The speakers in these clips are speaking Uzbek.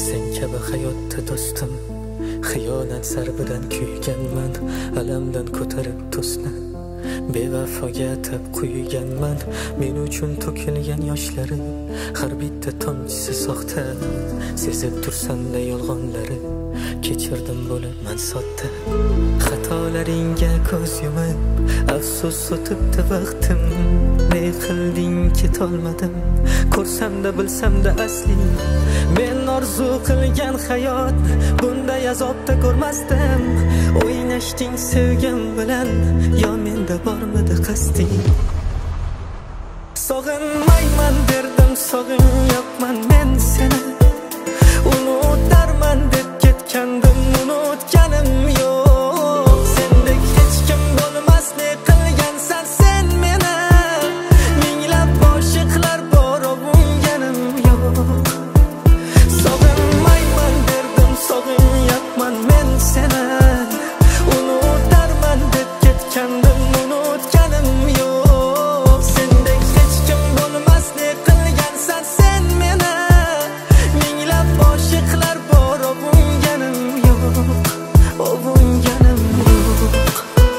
sen kabi hayotda do'stim, xiyonat zarbidan kuyganman, alamdan ko'tarib to'sni bevafoga atab quyganman. Men uchun to'kilgan yoshlari har bitta tomchisi soxta, sezib tursan-da yolg'onlari, kechirdim bo'laman sodda. Xatolaringga ko'z yumib afsus o'tibdi vaqtim, ne qilding ketolmadim, ko'rsam-da bilsam-da asli men orzu qilgan hayot bunday azobda ko'rmasdim. O'ynashding sevgim bilan, yo menda bormidi qasding? Sog'inmayman derdim, sog'inyapman men seni, unutarman deb ketgandim, unutganim yo'q. Sendek hech kim bo'lmas, ne qilgansan sen meni, minglab oshiqlar bor, ovunganim yo'q. Sog'inmayman derdim, sog'inyapman men seni, unutarman deb ketgandim, unutganim yo'q. Sendek hech kim bo'lmas, ne qilgansan sen meni, minglab oshiqlar bor, ovunganim yo'q, ovunganim yo'q.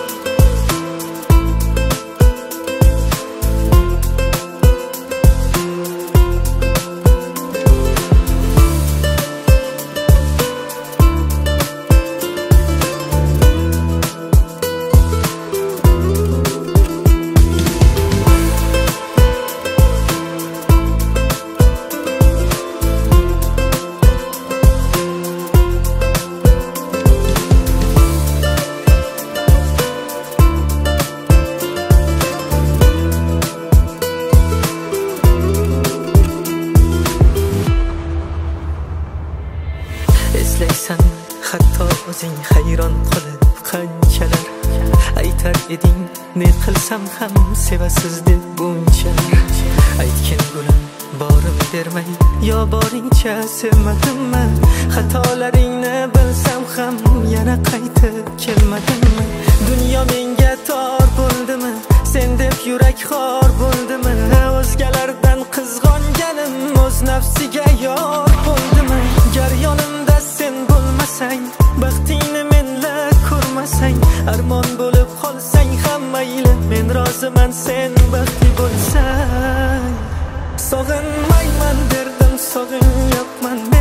Eslaysan hatto o'zing hayron qolib qanchalar aytar eding, ne qilsam ham sevasiz deb bunchalar. Aytgin gulim borim bermay, yo boringcha sevmadimmi? Xatolaringni bilsam ham yana qaytib kelmadimmi? Dunyo menga tor bo'ldimi? Sen deb yurak xor bo'ldimi? O'zgalardan qizg'onganim o'z nafsiga yor bo'ldimi? Gar yonimda sen bo'lmasang, baxtingni menla ko'rmasang, armon bo'lib qolsang ham mayli, men roziman sen baxtli bo'lsang. Sog'inmayman derdim, sog'inyapman